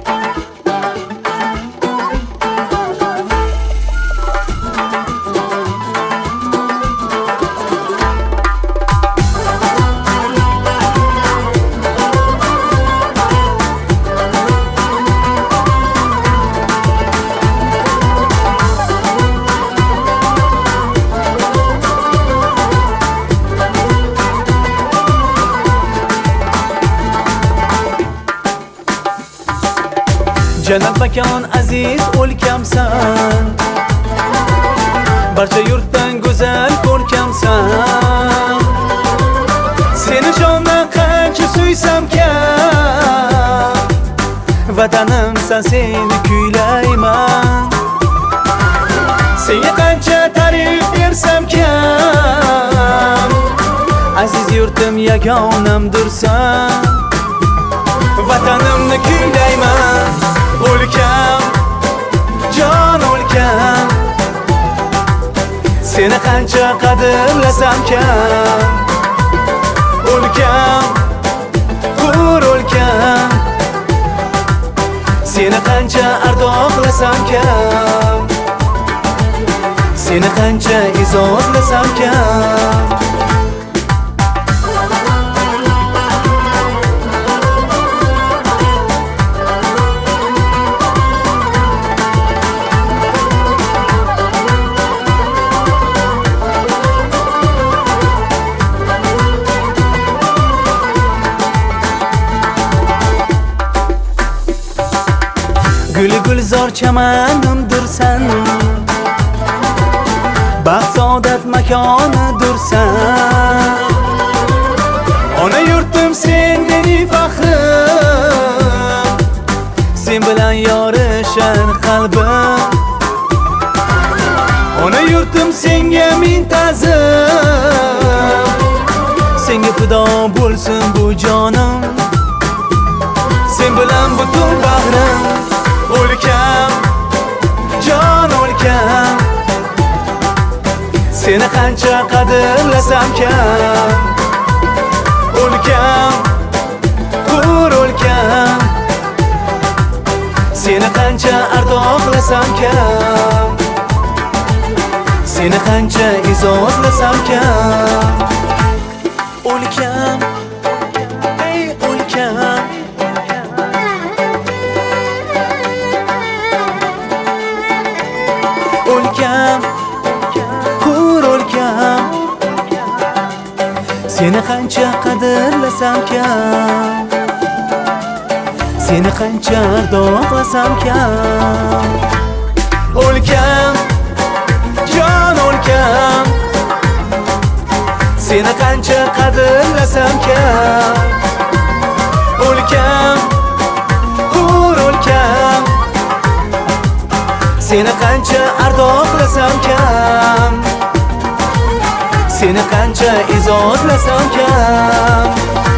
Jannat makon aziz o'lkamsan, barcha yurtdan go'zal ko'rkamsan. Seni jondan qancha suysam kam, vatanimsan seni kuylayman. Senga qancha ta'rif bersam kam, aziz yurtim yagonamdirsan. Vatanimni kuylayman, o'lkam, jon o'lkam. Seni qancha qadrlasam kam, o'lkam, hur o'lkam. Seni qancha ardoqlasam kam, seni qancha izozlasam kam. Guli gulzor chamanimdirsan, baxt saodat makonidirsan. Ona yurtim sen mening faxrim, sen bilan yorishar qalbim. Ona yurtim senga ming ta'zim, senga fido bo'lsin bu jonim. Sen bilan butun bag'rim, o'lkam, jon o'lkam. Seni qancha qadrlasam kam, o'lkam, hur o'lkam. Seni qancha ardoqlasam kam, seni qancha izozlasam kam. O'lkam, ey o'lkam. O'lkam, hur o'lkam. Seni qancha qadrlasam kam, seni qancha ardoqlasam kam. O'lkam, jon o'lkam. Seni qancha qadrlasam kam, o'lkam, hur o'lkam. Seni qancha ardoqlasam kam, seni qancha izozlasam kam.